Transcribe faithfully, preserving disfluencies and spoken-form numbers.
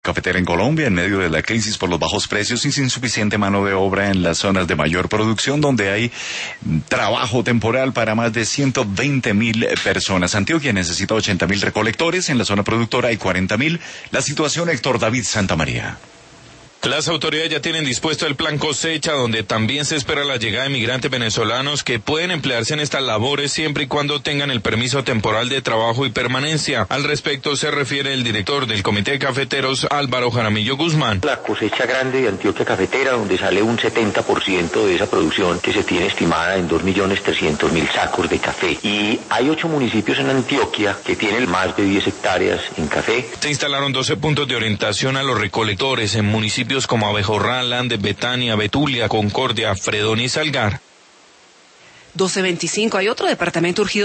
cafetera en Colombia en medio de la crisis por los bajos precios y sin suficiente mano de obra en las zonas de mayor producción donde hay trabajo temporal para más de ciento veinte mil personas. Antioquia necesita ochenta mil recolectores, en la zona productora hay cuarenta mil. La situación, Héctor David Santamaría. Las autoridades ya tienen dispuesto el plan cosecha, donde también se espera la llegada de migrantes venezolanos que pueden emplearse en estas labores siempre y cuando tengan el permiso temporal de trabajo y permanencia. Al respecto se refiere el director del Comité de Cafeteros, Álvaro Jaramillo Guzmán. La cosecha grande de Antioquia Cafetera, donde sale un setenta por ciento de esa producción que se tiene estimada en dos millones trescientos mil sacos de café. Y hay ocho municipios en Antioquia que tienen más de diez hectáreas en café. Se instalaron doce puntos de orientación a los recolectores en municipios como Abejorral, Andes, Betania, Betulia, Concordia, Fredonia y Salgar. doce veinticinco, hay otro departamento urgido